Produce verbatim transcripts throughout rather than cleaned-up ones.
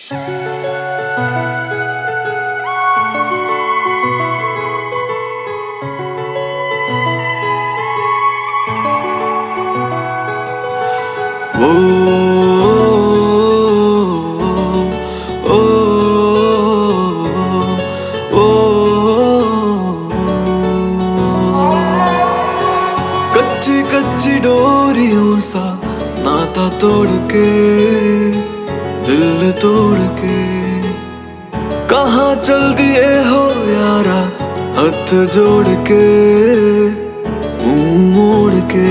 ओ, ओ, ओ, कच्ची कच्ची डोरियों सा नाता तोड़ के, दिल तोड़ के, कहाँ चल दिए हो यारा, हाथ जोड़ के, मुंह मोड़ के।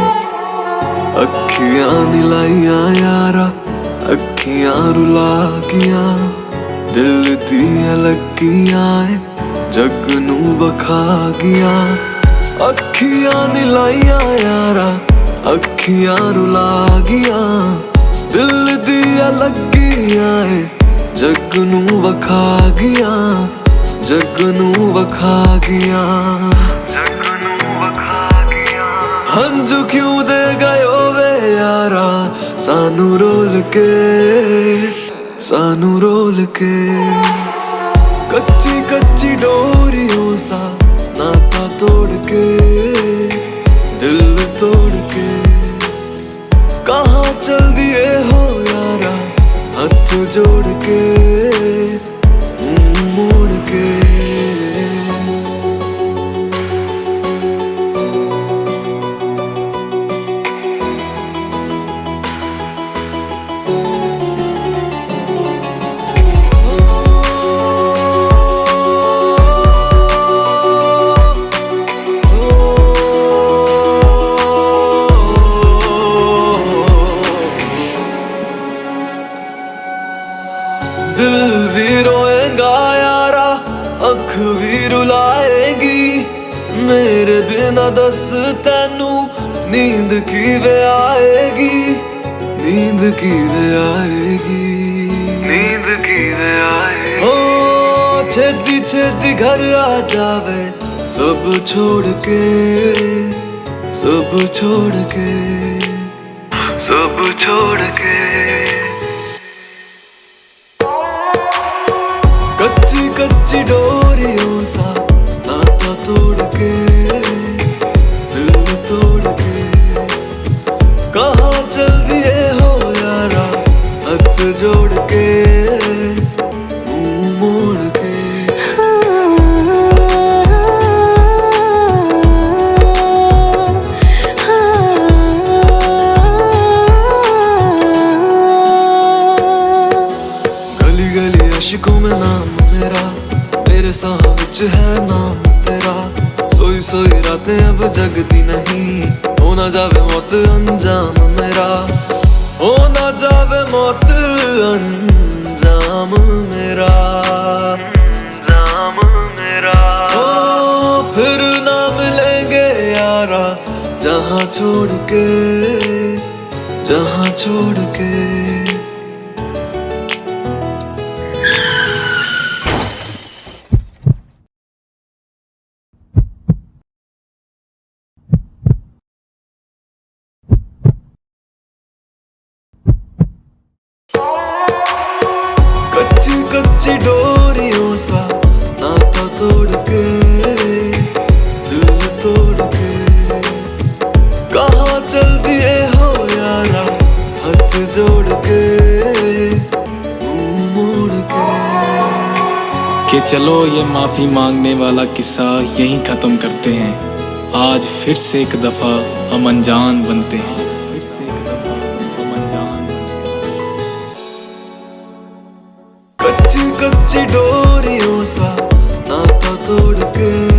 अखियां नीलाइयां यारा, अखियां रुला गिया, दिल दियां लगियां जग नू वखा गया। अखियां नीलाइयां यारा, अखियां रुला गिया, दिल दियां लगियां जग नू वखा गया, जग नू वखा गया, जग नू वखा गया। हंजू क्यों दे गयो वे यारा, सानू रोल के, सानू रोल के। कच्ची कच्ची डोरियों सा नाता तोड़ के, दिल तोड़ के, कहाँ चल दिए हो यारा, हाथ जोड़ के, मुंह मोड़ के। दिल भी रोएगा यारा, अख भी रुलाएगी, मेरे बिना दस तेनू नींद किवे आएगी, नींद किवे आएगी, नींद किवे आएगी। ओ छेती छेती घर आ जावे, सब छोड़ के, सब छोड़ के, सब छोड़ के। कच्ची कच्ची डोरियों सा नाता तोड़ के, दिल तोड़ के, कहाँ चल दिए हो यारा, हाथ जोड़ के, मुंह मोड़ के। गली गली आशिकों में नाम मेरा, मेरे साह विच है नाम तेरा। सोई सोई रातें अब जगती नहीं, हो ना जावे मौत अंजाम मेरा, हो ना जावे मौत अंजाम मेरा, अंजाम मेरा। ओ फिर ना मिलेंगे यारा, जहाँ छोड़ के, जहाँ छोड़ के। कच्ची कच्ची डोरियों सा नाता तोड़ के, दिल तोड़ के, कहाँ चल दिए हो यारा, हाथ जोड़ के, मुंह मोड़ के। कि चलो ये माफी मांगने वाला किस्सा यहीं खत्म करते हैं। आज फिर से एक दफा हम अनजान बनते हैं, फिर से एक दफा हम अनजान बनते हैं। कच्ची कच्ची डोरियों सा नाता तोड़ के,